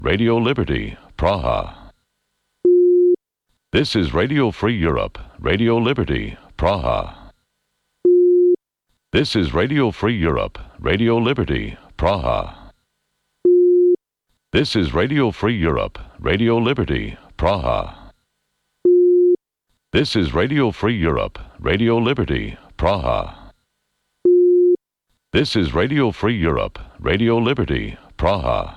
Radio Liberty, Praha. This is Radio Free Europe, Radio Liberty, Praha. This is Radio Free Europe, Radio Liberty, Praha. This is Radio Free Europe, Radio Liberty, Praha. This is Radio Free Europe, Radio Liberty, Praha. This is Radio Free Europe, Radio Liberty, Praha.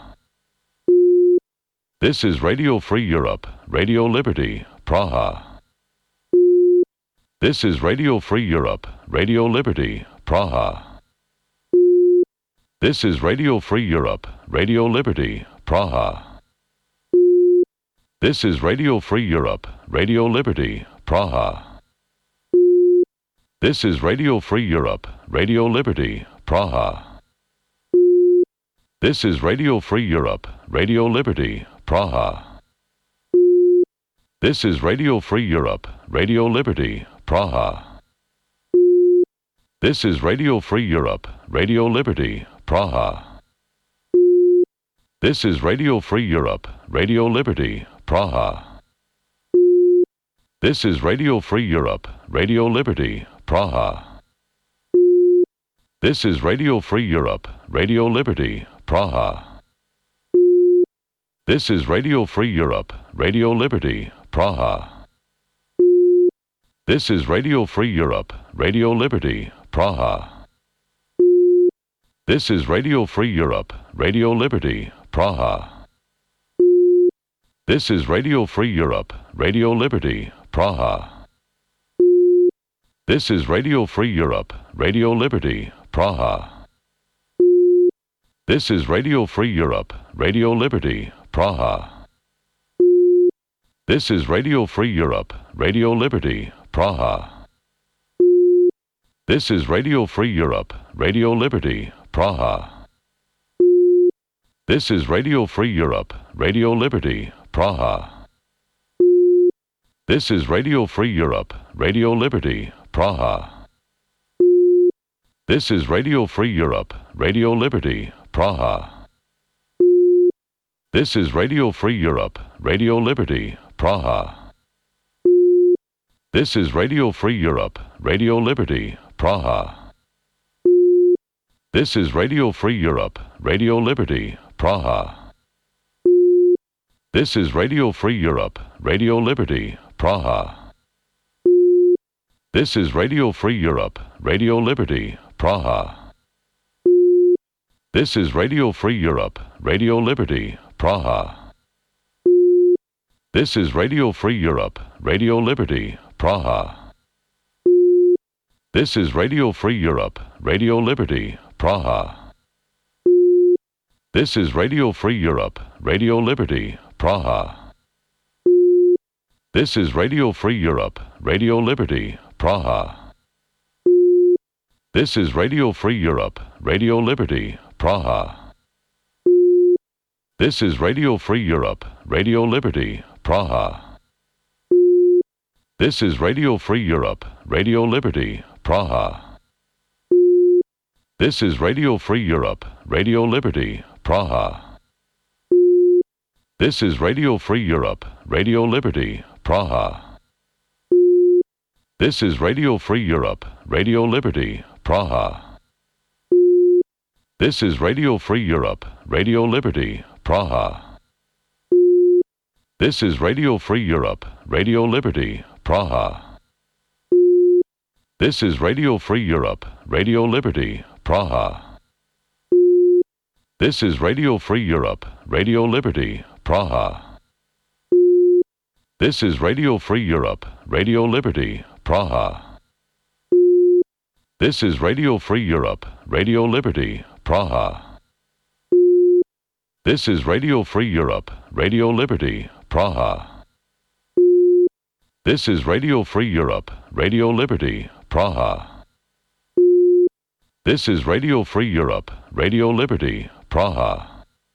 This is Radio Free Europe, Radio Liberty, Praha. This is Radio Free Europe, Radio Liberty, Praha. This is Radio Free Europe, Radio Liberty, Praha. This is Radio Free Europe, Radio Liberty, Praha. This is Radio Free Europe, Radio Liberty, Praha. This is Radio Free Europe, Radio Liberty, Praha. This is Radio Free Europe, Radio Liberty, Praha. This is Radio Free Europe, Radio Liberty, Praha. This is Radio Free Europe, Radio Liberty, Praha. This is Radio Free Europe, Radio Liberty, Praha. This is Radio Free Europe, Radio Liberty, Praha. This is Radio Free Europe, Radio Liberty, Praha. This is Radio Free Europe, Radio Liberty, Praha. This is Radio Free Europe, Radio Liberty, Praha. This is Radio Free Europe, Radio Liberty, Praha. This is Radio Free Europe, Radio Liberty, Praha. This is Radio Free Europe, Radio Liberty, Praha. This is Radio Free Europe, Radio Liberty, Praha. This is Radio Free Europe, Radio Liberty, Praha. This is Radio Free Europe, Radio Liberty, Praha. This is Radio Free Europe, Radio Liberty, Praha. This is Radio Free Europe, Radio Liberty, Praha. This is Radio Free Europe, Radio Liberty, Praha. This is Radio Free Europe, Radio Liberty, Praha. This is Radio Free Europe, Radio Liberty, Praha. This is Radio Free Europe, Radio Liberty, Praha. This is Radio Free Europe, Radio Liberty, Praha. This is Radio Free Europe, Radio Liberty, Praha. This is Radio Free Europe, Radio Liberty, Praha. This is Radio Free Europe, Radio Liberty, Praha. This is Radio Free Europe, Radio Liberty, Praha. This is Radio Free Europe, Radio Liberty, Praha. This is Radio Free Europe, Radio Liberty, Praha. This is Radio Free Europe, Radio Liberty, Praha. This is Radio Free Europe, Radio Liberty, Praha. This is Radio Free Europe, Radio Liberty, Praha. This is Radio Free Europe, Radio Liberty, Praha. This is Radio Free Europe, Radio Liberty, Praha. This is Radio Free Europe, Radio Liberty, Praha. This is Radio Free Europe, Radio Liberty, Praha. This is Radio Free Europe, Radio Liberty, Praha. This is Radio Free Europe, Radio Liberty, Praha. This is Radio Free Europe, Radio Liberty, Praha. This is Radio Free Europe, Radio Liberty, Praha. This is Radio Free Europe, Radio Liberty, Praha. This is Radio Free Europe, Radio Liberty, Praha. This is Radio Free Europe, Radio Liberty, Praha.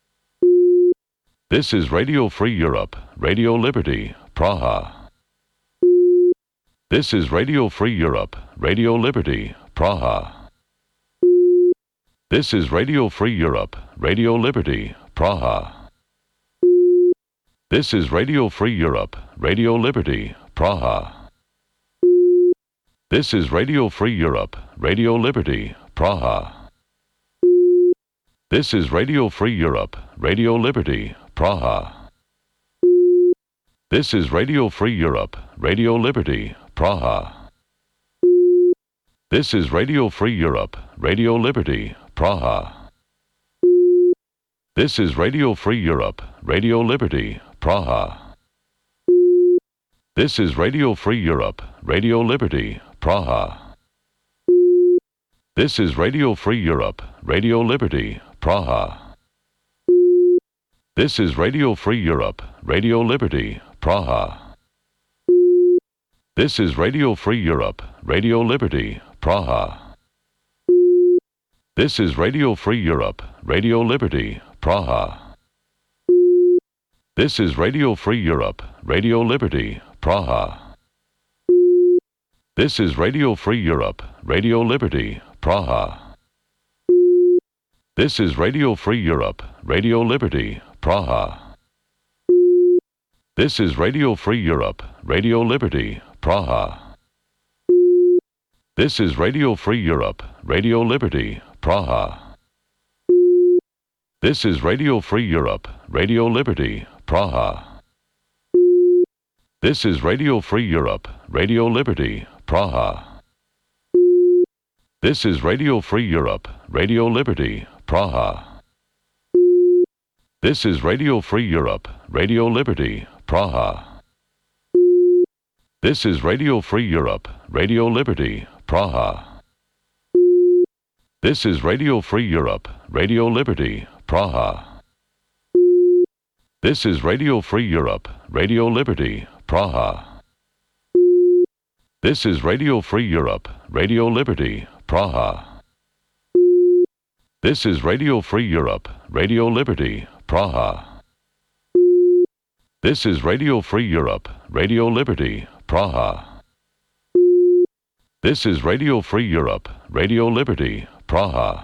This is Radio Free Europe, Radio Liberty, Praha. This is Radio Free Europe, Radio Liberty, Praha. This is Radio Free Europe, Radio Liberty, Praha. This is Radio Free Europe, Radio Liberty, Praha. This is Radio Free Europe, Radio Liberty, Praha. This is Radio Free Europe, Radio Liberty, Praha. This is Radio Free Europe, Radio Liberty, Praha. This is Radio Free Europe, Radio Liberty, Praha. This is Radio Free Europe, Radio Liberty, Praha. This is Radio Free Europe, Radio Liberty, Praha. This is Radio Free Europe, Radio Liberty, Praha. This is Radio Free Europe, Radio Liberty, Praha. This is Radio Free Europe, Radio Liberty, Praha. This is Radio Free Europe, Radio Liberty, Praha. This is Radio Free Europe, Radio Liberty, Praha. This is Radio Free Europe, Radio Liberty, Praha. This is Radio Free Europe, Radio Liberty, Praha. This is Radio Free Europe, Radio Liberty, Praha. This is Radio Free Europe, Radio Liberty, Praha. This is Radio Free Europe, Radio Liberty, Praha. This is Radio Free Europe, Radio Liberty, Praha. This is Radio Free Europe, Radio Liberty, Praha. This is Radio Free Europe, Radio Liberty, Praha. This is Radio Free Europe, Radio Liberty, Praha. This is Radio Free Europe, Radio Liberty, Praha. This is Radio Free Europe, Radio Liberty, Praha. This is Radio Free Europe, Radio Liberty, Praha. This is Radio Free Europe, Radio Liberty, Praha. This is Radio Free Europe, Radio Liberty, Praha. This is Radio Free Europe, Radio Liberty, Praha.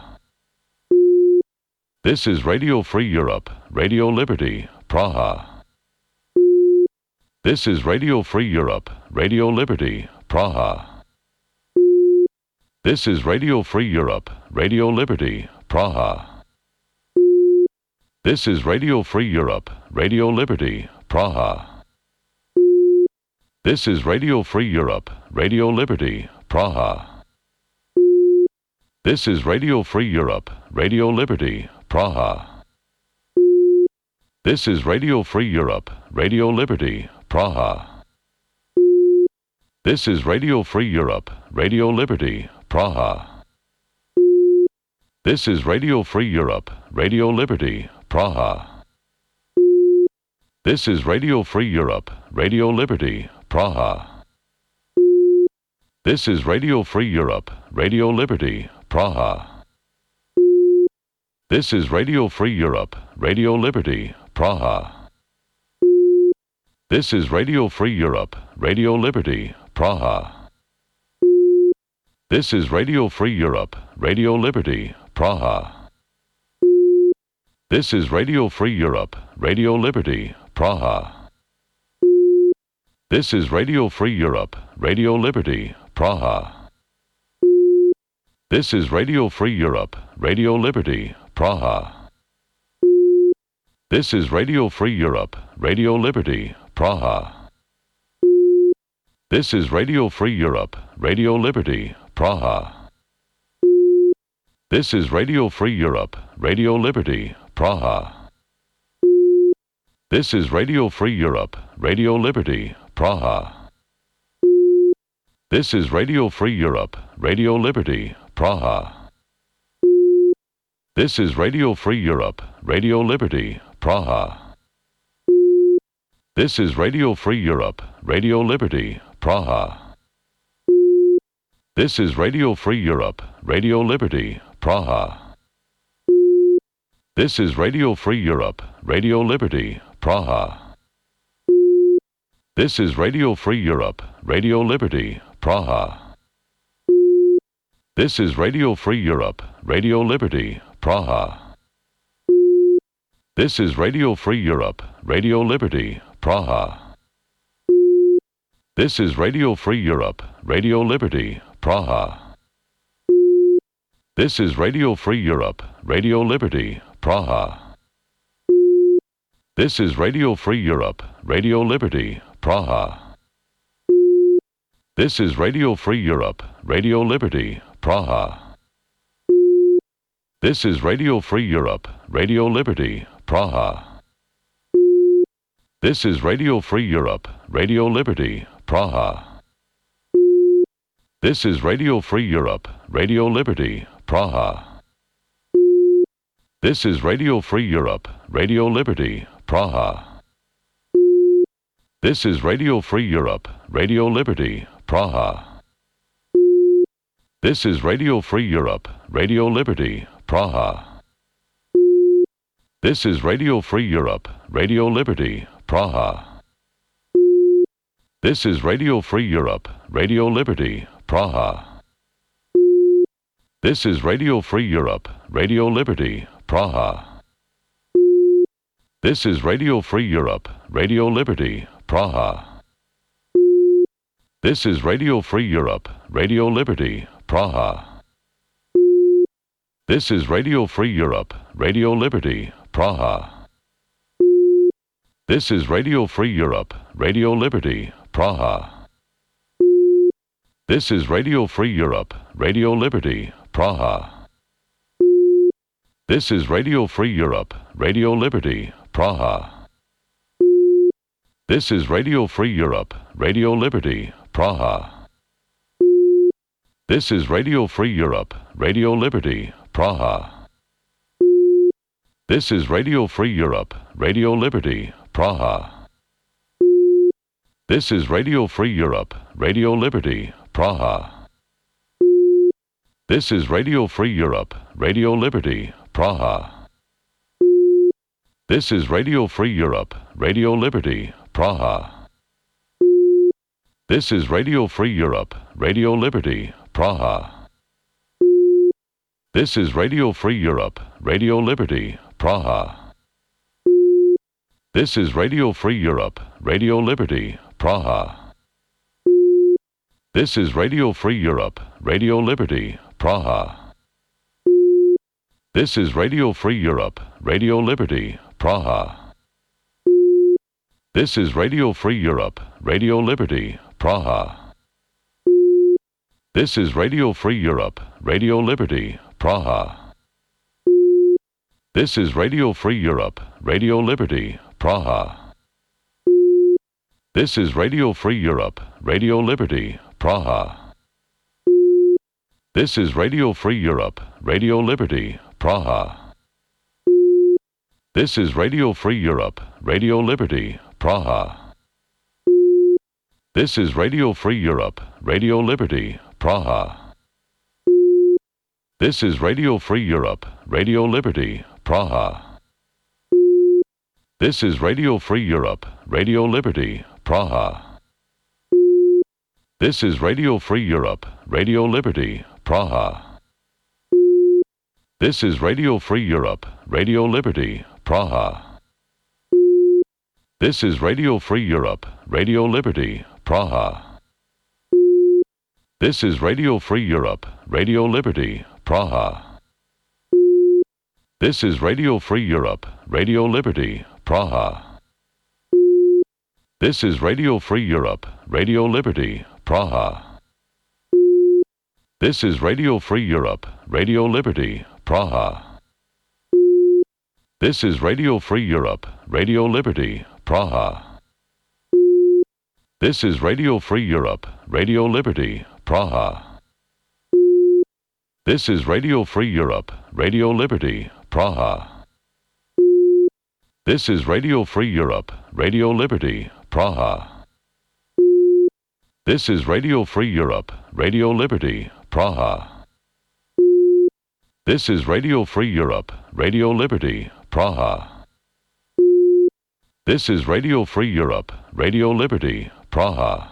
This is Radio Free Europe, Radio Liberty, Praha. This is Radio Free Europe, Radio Liberty, Praha. This is Radio Free Europe, Radio Liberty, Praha. This is Radio Free Europe, Radio Liberty, Praha. This is Radio Free Europe, Radio Liberty, Praha. This is Radio Free Europe, Radio Liberty, Praha. This is Radio Free Europe, Radio Liberty, Praha. This is Radio Free Europe, Radio Liberty, Praha. This is Radio Free Europe, Radio Liberty, Praha. This is Radio Free Europe, Radio Liberty, Praha. This is Radio Free Europe, Radio Liberty, Praha. This is Radio Free Europe, Radio Liberty, Praha. This is Radio Free Europe, Radio Liberty, Praha. This is Radio Free Europe, Radio Liberty, Praha. This is Radio Free Europe, Radio Liberty, Praha. This is Radio Free Europe, Radio Liberty, Praha. This is Radio Free Europe, Radio Liberty, Praha. This is Radio Free Europe, Radio Liberty, Praha. This is Radio Free Europe, Radio Liberty, Praha. This is Radio Free Europe, Radio Liberty, Praha. This is Radio Free Europe, Radio Liberty, Praha. This is Radio Free Europe, Radio Liberty, Praha. This is Radio Free Europe, Radio Liberty, Praha. This is Radio Free Europe, Radio Liberty, Praha. This is Radio Free Europe, Radio Liberty, Praha. This is Radio Free Europe, Radio Liberty, Praha. This is Radio Free Europe, Radio Liberty, Praha. This is Radio Free Europe, Radio Liberty, Praha. This is Radio Free Europe, Radio Liberty, Praha. This is Radio Free Europe, Radio Liberty, Praha. This is Radio Free Europe, Radio Liberty, Praha. This is Radio Free Europe, Radio Liberty, Praha. This is Radio Free Europe, Radio Liberty, Praha. This is Radio Free Europe, Radio Liberty, Praha. This is Radio Free Europe, Radio Liberty, Praha. This is Radio Free Europe, Radio Liberty, Praha. This is Radio Free Europe, Radio Liberty, Praha. This is Radio Free Europe, Radio Liberty, Praha. This is Radio Free Europe, Radio Liberty, Praha. This is Radio Free Europe, Radio Liberty, Praha. This is Radio Free Europe, Radio Liberty, Praha. This is Radio Free Europe, Radio Liberty, Praha. This is Radio Free Europe, Radio Liberty, Praha. This is Radio Free Europe, Radio Liberty, Praha. This is Radio Free Europe, Radio Liberty, Praha. This is Radio Free Europe, Radio Liberty, Praha. This is Radio Free Europe, Radio Liberty, Praha. This is Radio Free Europe, Radio Liberty, Praha. This is Radio Free Europe, Radio Liberty, Praha. This is Radio Free Europe, Radio Liberty, Praha. This is Radio Free Europe, Radio Liberty, Praha. This is Radio Free Europe, Radio Liberty, Praha. This is Radio Free Europe, Radio Liberty, Praha. This is Radio Free Europe, Radio Liberty, Praha. This is Radio Free Europe, Radio Liberty, Praha. This is Radio Free Europe, Radio Liberty, Praha. This is Radio Free Europe, Radio Liberty, Praha. This is Radio Free Europe, Radio Liberty, Praha. This is Radio Free Europe, Radio Liberty, Praha. This is Radio Free Europe, Radio Liberty, Praha. This is Radio Free Europe, Radio Liberty, Praha. This is Radio Free Europe, Radio Liberty, Praha. This is Radio Free Europe, Radio Liberty, Praha. This is Radio Free Europe, Radio Liberty, Praha. This is Radio Free Europe, Radio Liberty, Praha. This is Radio Free Europe, Radio Liberty, Praha. This is Radio Free Europe, Radio Liberty, Praha. This is Radio Free Europe, Radio Liberty, Praha. This is Radio Free Europe, Radio Liberty, Praha. This is Radio Free Europe, Radio Liberty, Praha. This is Radio Free Europe, Radio Liberty, Praha. This is Radio Free Europe, Radio Liberty, Praha. This is Radio Free Europe, Radio Liberty, Praha. This is Radio Free Europe, Radio Liberty, Praha. This is Radio Free Europe, Radio Liberty, Praha. This is Radio Free Europe, Radio Liberty, Praha. This is Radio Free Europe, Radio Liberty, Praha. This is Radio Free Europe, Radio Liberty, Praha. This is Radio Free Europe, Radio Liberty, Praha. This is Radio Free Europe, Radio Liberty, Praha. This is Radio Free Europe, Radio Liberty, Praha. This is Radio Free Europe, Radio Liberty, Praha.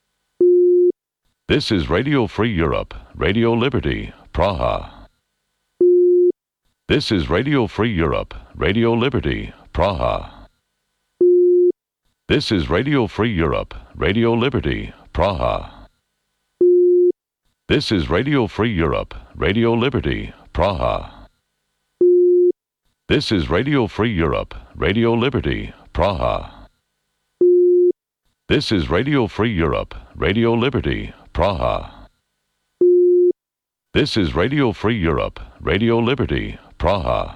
This is Radio Free Europe, Radio Liberty, Praha. This is Radio Free Europe, Radio Liberty, Praha. This is Radio Free Europe, Radio Liberty, Praha. This is Radio Free Europe, Radio Liberty, Praha. This is Radio Free Europe, Radio Liberty, Praha. This is Radio Free Europe, Radio Liberty, Praha. This is Radio Free Europe, Radio Liberty, Praha.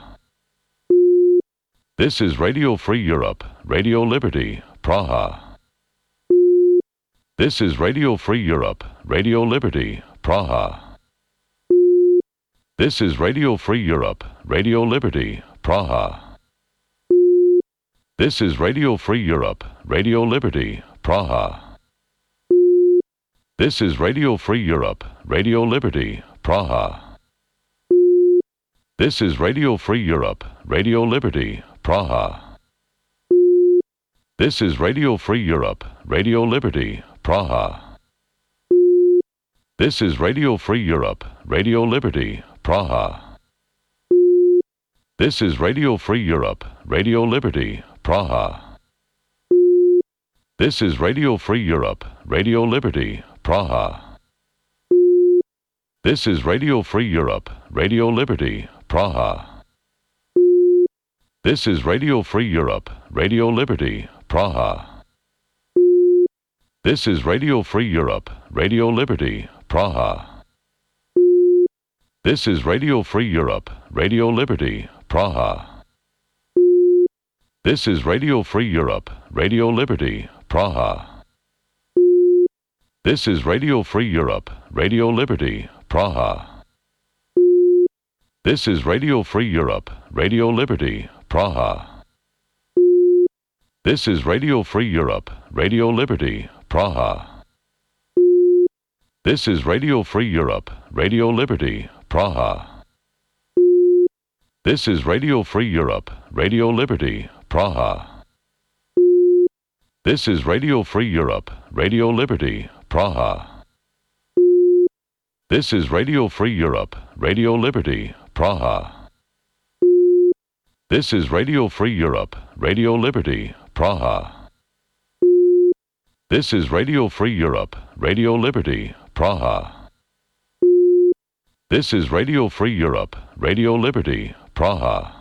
This is Radio Free Europe, Radio Liberty, Praha. This is Radio Free Europe, Radio Liberty, Praha. This is Radio Free Europe, Radio Liberty, Praha. This is Radio Free Europe, Radio Liberty, Praha. This is Radio Free Europe, Radio Liberty, Praha. This is Radio Free Europe, Radio Liberty, Praha. This is Radio Free Europe, Radio Liberty, Praha. This is Radio Free Europe, Radio Liberty, Praha. This is Radio Free Europe, Radio Liberty, Praha. This is Radio Free Europe, Radio Liberty, Praha. This is Radio Free Europe, Radio Liberty, Praha. This is Radio Free Europe, Radio Liberty, Praha. This is Radio Free Europe, Radio Liberty, Praha. This is Radio Free Europe, Radio Liberty, Praha. This is Radio Free Europe, Radio Liberty, Praha. This is Radio Free Europe, Radio Liberty, Praha. This is Radio Free Europe, Radio Liberty, Praha. This is Radio Free Europe, Radio Liberty, Praha. This is Radio Free Europe, Radio Liberty, Praha. This is Radio Free Europe, Radio Liberty, Praha. This is Radio Free Europe, Radio Liberty, Praha. This is Radio Free Europe, Radio Liberty, Praha. This is Radio Free Europe, Radio Liberty, Praha. This is Radio Free Europe, Radio Liberty, Praha. This is Radio Free Europe, Radio Liberty, Praha.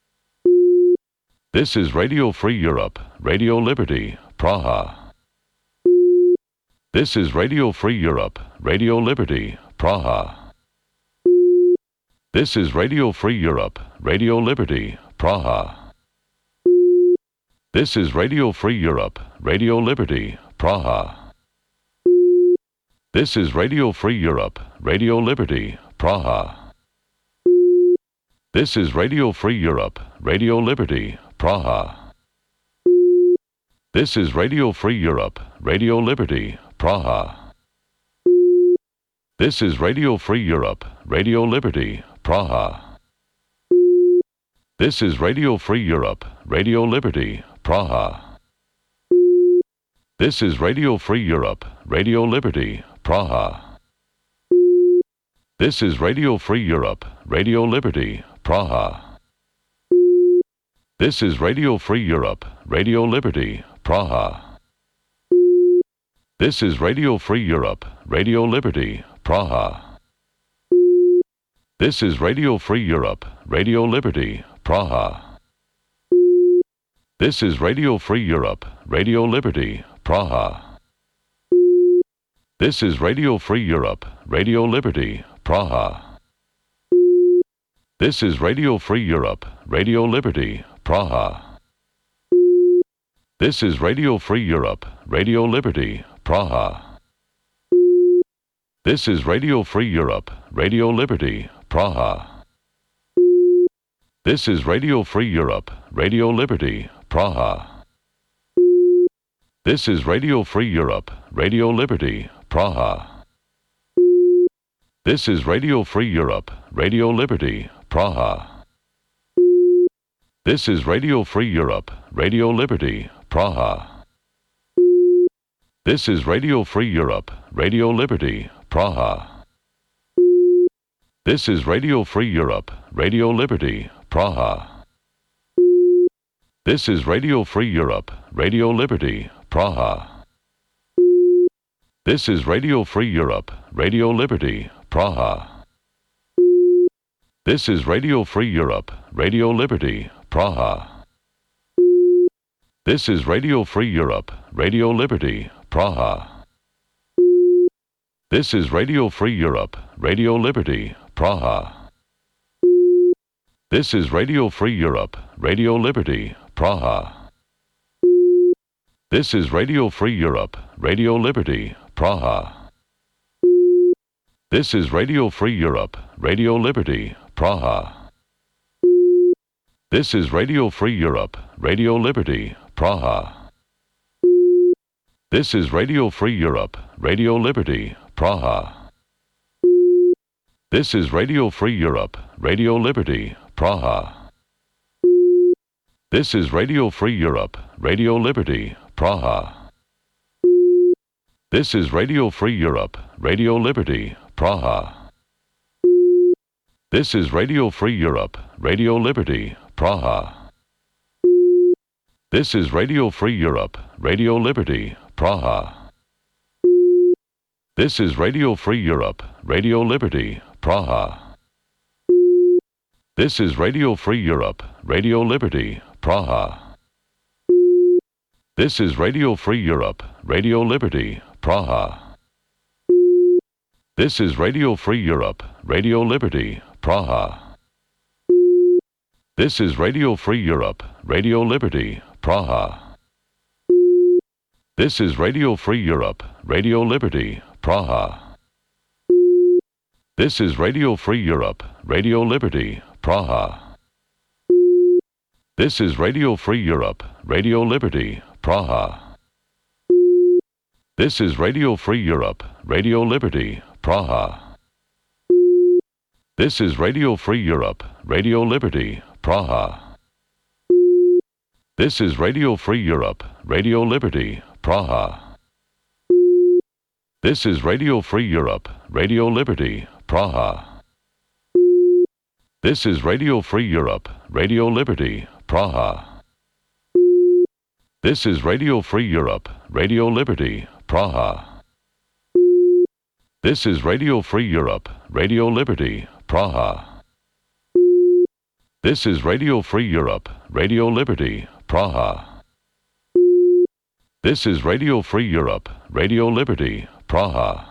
This is Radio Free Europe, Radio Liberty, Praha. This is Radio Free Europe, Radio Liberty, Praha. This is Radio Free Europe, Radio Liberty, Praha. This is Radio Free Europe, Radio Liberty, Praha. This is Radio Free Europe, Radio Liberty, Praha. This is Radio Free Europe, Radio Liberty, Praha. This is Radio Free Europe, Radio Liberty, Praha. This is Radio Free Europe, Radio Liberty, Praha. This is Radio Free Europe, Radio Liberty, Praha. This is Radio Free Europe, Radio Liberty, Praha. This is Radio Free Europe, Radio Liberty, Praha. This is Radio Free Europe, Radio Liberty, Praha. This is Radio Free Europe, Radio Liberty, Praha. This is Radio Free Europe, Radio Liberty, Praha. This is Radio Free Europe, Radio Liberty, Praha. This is Radio Free Europe, Radio Liberty, Praha. This is Radio Free Europe, Radio Liberty, Praha. This is Radio Free Europe, Radio Liberty, Praha. This is Radio Free Europe, Radio Liberty, Praha. This is Radio Free Europe, Radio Liberty, Praha. This is Radio Free Europe, Radio Liberty, Praha. This is Radio Free Europe, Radio Liberty, Praha. This is Radio Free Europe, Radio Liberty, Praha. This is Radio Free Europe, Radio Liberty, Praha. This is Radio Free Europe, Radio Liberty, Praha. This is Radio Free Europe, Radio Liberty, Praha. This is Radio Free Europe, Radio Liberty, Praha. This is Radio Free Europe, Radio Liberty, Praha. This is Radio Free Europe, Radio Liberty, Praha. This is Radio Free Europe, Radio Liberty, Praha. This is Radio Free Europe, Radio Liberty, Praha. This is Radio Free Europe, Radio Liberty, Praha. This is Radio Free Europe, Radio Liberty, Praha. This is Radio Free Europe, Radio Liberty, Praha. This is Radio Free Europe, Radio Liberty, Praha. This is Radio Free Europe, Radio Liberty, Praha. This is Radio Free Europe, Radio Liberty, Praha. This is Radio Free Europe, Radio Liberty, Praha. This is Radio Free Europe, Radio Liberty, Praha. This is Radio Free Europe, Radio Liberty, Praha. This is Radio Free Europe, Radio Liberty, Praha. This is Radio Free Europe, Radio Liberty, Praha. This is Radio Free Europe, Radio Liberty, Praha. This is Radio Free Europe, Radio Liberty, Praha. This is Radio Free Europe, Radio Liberty, Praha. This is Radio Free Europe, Radio Liberty, Praha. This is Radio Free Europe, Radio Liberty, Praha. This is Radio Free Europe, Radio Liberty, Praha. This is Radio Free Europe, Radio Liberty, Praha. This is Radio Free Europe, Radio Liberty, Praha. This is Radio Free Europe, Radio Liberty, Praha. This is Radio Free Europe, Radio Liberty, Praha. This is Radio Free Europe, Radio Liberty, Praha. This is Radio Free Europe, Radio Liberty, Praha. This is Radio Free Europe, Radio Liberty, Praha. This is Radio Free Europe, Radio Liberty, Praha. This is Radio Free Europe, Radio Liberty, Praha.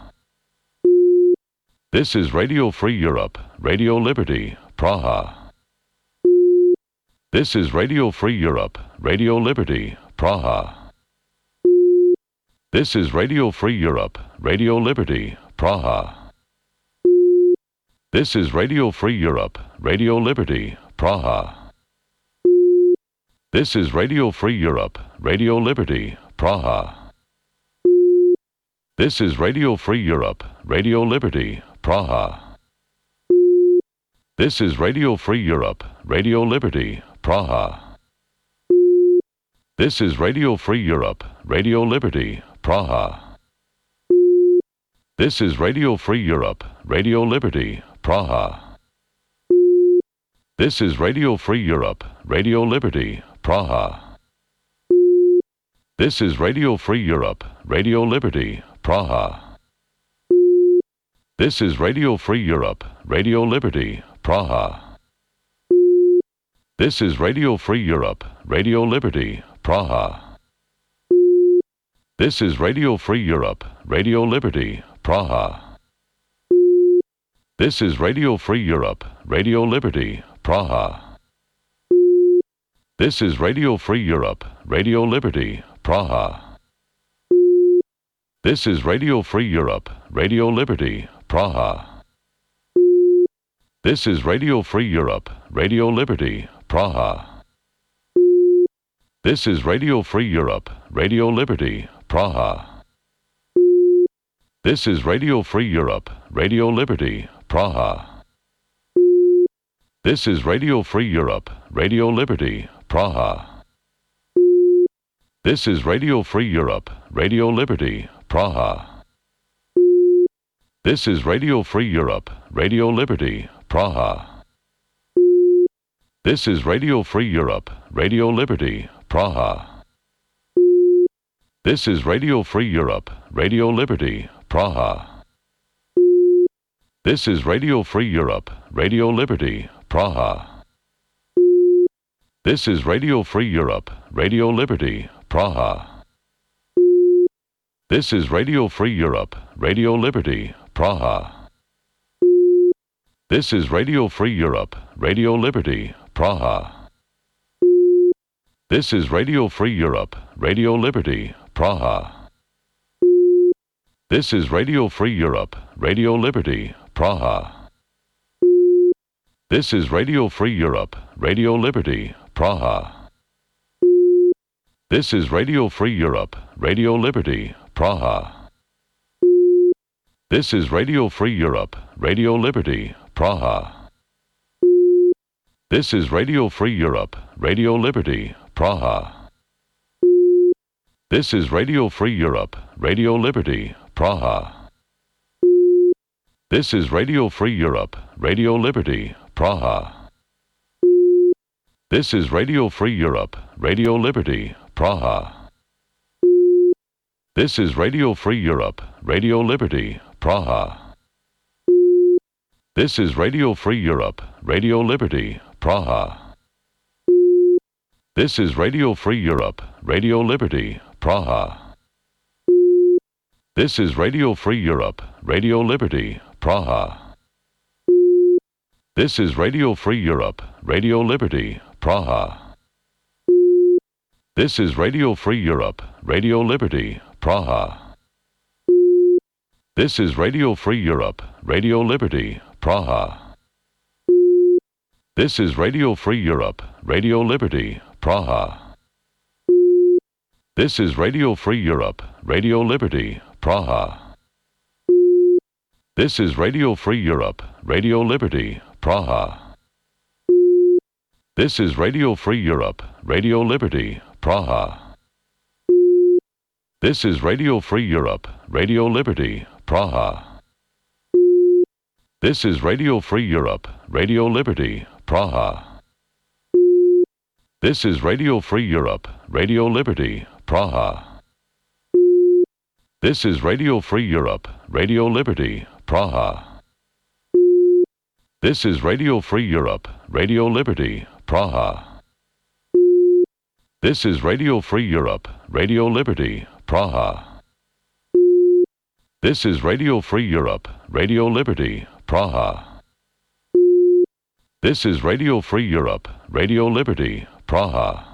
This is Radio Free Europe, Radio Liberty, Praha. This is Radio Free Europe, Radio Liberty, Praha. This is Radio Free Europe, Radio Liberty, Praha. This is Radio Free Europe, Radio Liberty, Praha. This is Radio Free Europe, Radio Liberty, Praha. This is Radio Free Europe, Radio Liberty, Praha. This is Radio Free Europe, Radio Liberty, Praha. This is Radio Free Europe, Radio Liberty, Praha. This is Radio Free Europe, Radio Liberty, Praha. This is Radio Free Europe, Radio Liberty, Praha. This is Radio Free Europe, Radio Liberty, Praha. This is Radio Free Europe, Radio Liberty, Praha. This is Radio Free Europe, Radio Liberty, Praha. This is Radio Free Europe, Radio Liberty, Praha. This is Radio Free Europe, Radio Liberty, Praha. This is Radio Free Europe, Radio Liberty, Praha. This is Radio Free Europe, Radio Liberty, Praha. This is Radio Free Europe, Radio Liberty, Praha. This is Radio Free Europe, Radio Liberty, Praha. This is Radio Free Europe, Radio Liberty, Praha. This is Radio Free Europe, Radio Liberty, Praha. This is Radio Free Europe, Radio Liberty, Praha. This is Radio Free Europe, Radio Liberty, Praha. This is Radio Free Europe, Radio Liberty, Praha. This is Radio Free Europe, Radio Liberty, Praha. This is Radio Free Europe, Radio Liberty, Praha. This is Radio Free Europe, Radio Liberty, Praha. This is Radio Free Europe, Radio Liberty, Praha. This is Radio Free Europe, Radio Liberty, Praha. This is Radio Free Europe, Radio Liberty, Praha. This is Radio Free Europe, Radio Liberty, Praha. This is Radio Free Europe, Radio Liberty, Praha. This is Radio Free Europe, Radio Liberty, Praha. This is Radio Free Europe, Radio Liberty, Praha. This is Radio Free Europe, Radio Liberty, Praha. This is Radio Free Europe, Radio Liberty, Praha. This is Radio Free Europe, Radio Liberty, Praha. This is Radio Free Europe, Radio Liberty, Praha. This is Radio Free Europe, Radio Liberty, Praha. This is Radio Free Europe, Radio Liberty, Praha. This is Radio Free Europe, Radio Liberty, Praha. This is Radio Free Europe, Radio Liberty, Praha. This is Radio Free Europe, Radio Liberty, Praha. This is Radio Free Europe, Radio Liberty, Praha. This is Radio Free Europe, Radio Liberty, Praha. This is Radio Free Europe, Radio Liberty, Praha. This is Radio Free Europe, Radio Liberty, Praha. This is Radio Free Europe, Radio Liberty, Praha. This is Radio Free Europe, Radio Liberty, Praha. This is Radio Free Europe, Radio Liberty, Praha. This is Radio Free Europe, Radio Liberty, Praha. This is Radio Free Europe, Radio Liberty, Praha. This is Radio Free Europe, Radio Liberty, Praha. This is Radio Free Europe, Radio Liberty, Praha. This is Radio Free Europe, Radio Liberty, Praha. This is Radio Free Europe, Radio Liberty, Praha. This is Radio Free Europe, Radio Liberty, Praha.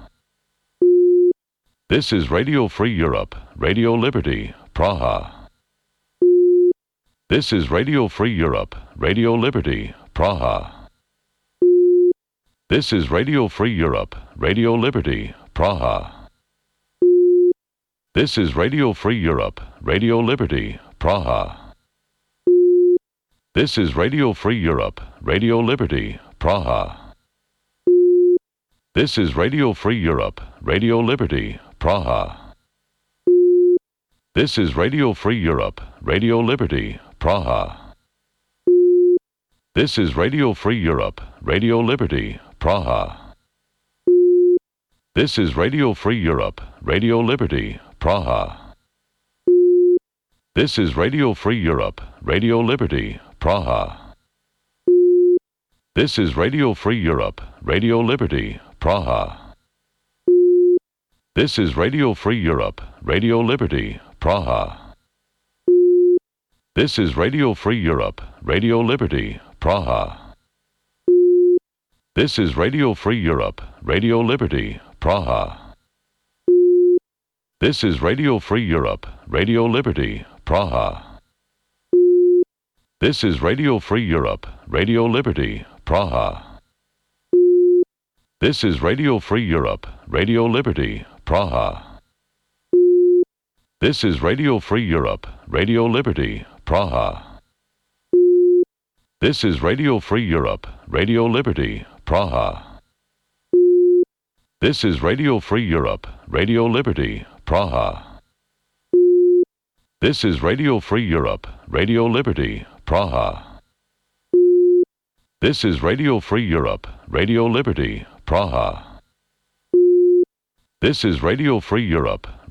This is Radio Free Europe, Radio Liberty, Praha. This is Radio Free Europe, Radio Liberty, Praha. This is Radio Free Europe, Radio Liberty, Praha. This is Radio Free Europe, Radio Liberty, Praha. This is Radio Free Europe, Radio Liberty, Praha. This is Radio Free Europe, Radio Liberty, Praha. This is Radio Free Europe, Radio Liberty, Praha. This is Radio Free Europe, Radio Liberty, Praha. This is Radio Free Europe, Radio Liberty, Praha. This is Radio Free Europe, Radio Liberty, Praha. This is Radio Free Europe, Radio Liberty, Praha. This is Radio Free Europe, Radio Liberty, Praha. This is Radio Free Europe, Radio Liberty, Praha. This is Radio Free Europe, Radio Liberty, Praha. This is Radio Free Europe, Radio Liberty, Praha. This is Radio Free Europe, Radio Liberty, Praha. This is Radio Free Europe, Radio Liberty, Praha. This is Radio Free Europe, Radio Liberty, Praha. This is Radio Free Europe, Radio Liberty, Praha. This is Radio Free Europe, Radio Liberty, Praha. This is Radio Free Europe, Radio Liberty, Praha. This is Radio Free Europe, Radio Liberty, Praha. This is Radio Free Europe.